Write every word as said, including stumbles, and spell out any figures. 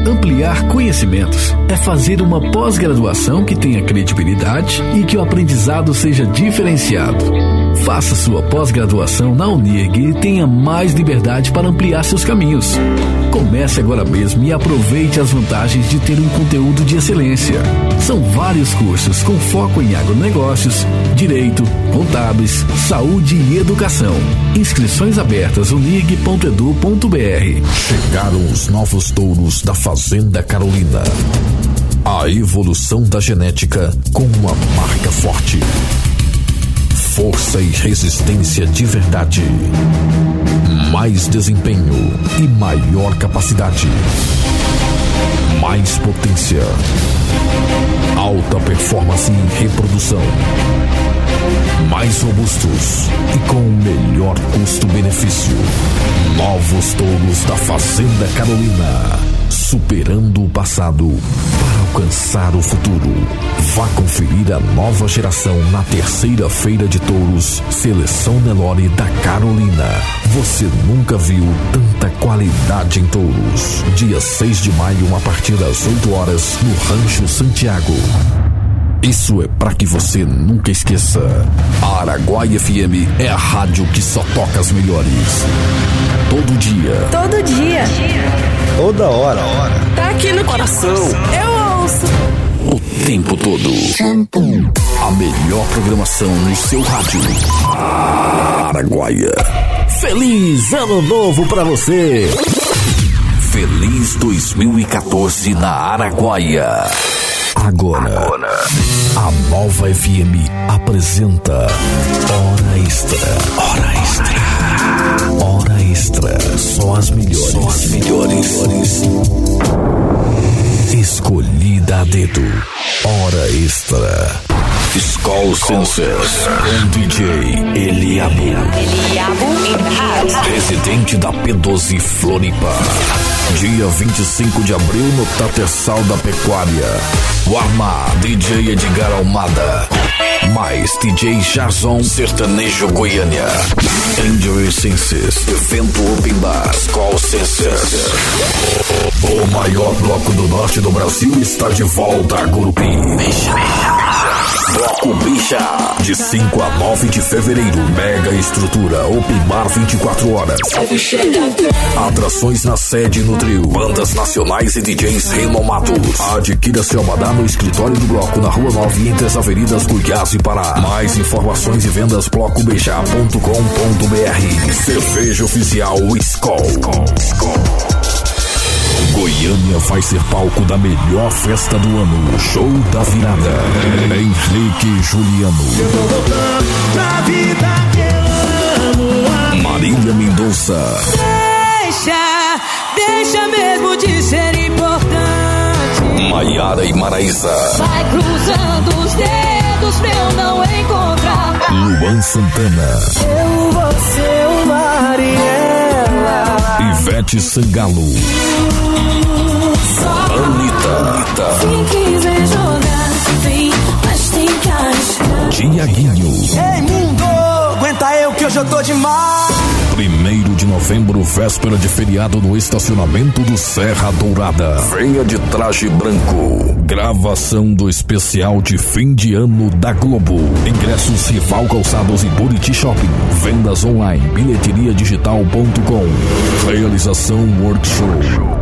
Ampliar conhecimentos é fazer uma pós-graduação que tenha credibilidade e que o aprendizado seja diferenciado. Faça sua pós-graduação na Unirg e tenha mais liberdade para ampliar seus caminhos. Comece agora mesmo e aproveite as vantagens de ter um conteúdo de excelência. São vários cursos com foco em agronegócios, direito, contábeis, saúde e educação. Inscrições abertas unirg ponto edu ponto br. Chegaram os novos touros da Fazenda Carolina. A evolução da genética com uma marca forte. Força e resistência de verdade. Mais desempenho e maior capacidade. Mais potência. Alta performance em reprodução. Mais robustos e com o melhor custo-benefício. Novos touros da Fazenda Carolina. Superando o passado para alcançar o futuro. Vá conferir a nova geração na terceira Feira de Touros Seleção Nelore da Carolina. Você nunca viu tanta qualidade em touros. Dia seis de maio, a partir das oito horas, no Rancho Santiago. Isso é pra que você nunca esqueça. A Araguaia F M é a rádio que só toca as melhores. Todo dia. Todo dia. Toda hora. Tá aqui no coração. Eu ouço. O tempo todo. A melhor programação no seu rádio. Araguaia. Feliz Ano Novo pra você! Feliz dois mil e quatorze na Araguaia. Agora, Agora, a Nova F M apresenta Hora Extra. Hora Extra. Hora Extra. Só as melhores. Só as melhores. Escolhida a dedo. Hora Extra. Skull Sensors com D J Eliabu. Eliabu in the house. Presidente da P doze Floripa. Dia vinte e cinco de abril no Tatersal da Pecuária. Warma, D J Edgar Almada. Mais D J Jarzon Sertanejo Goiânia. Angel Senses. Evento Open Bar. Skull Sensors. O maior bloco do norte do Brasil está de volta a Gurupi. Bicha. Bloco Bicha. De cinco a nove de fevereiro. Mega estrutura. Open Bar vinte e quatro horas. Atrações na sede e no trio. Bandas nacionais e D Js renomados. Adquira seu abadá no escritório do bloco na Rua nove, entre as avenidas Goiás e Pará. Mais informações e vendas bloco beija ponto com ponto br. Cerveja oficial Skol. Goiânia vai ser palco da melhor festa do ano. Show da virada. Henrique e Juliano. Eu tô voltando pra vida que eu amo. Marília Mendonça. Deixa, deixa mesmo de ser importante. Maiara e Maraísa. Vai cruzando os dedos pra eu não encontrar. Luan Santana. Eu vou ser uma Mariela. Ivete Sangalo. Anitta. Se quiser jogar, vem, mas tem que arriscar. Tiaguinho. Ei, mundo, aguenta eu que hoje eu tô demais. Primeiro de novembro, véspera de feriado no estacionamento do Serra Dourada. Venha de traje branco. Gravação do especial de fim de ano da Globo. Ingressos Rival Calçados e Buriti Shopping. Vendas online, bilheteria digital ponto com. Realização Workshow.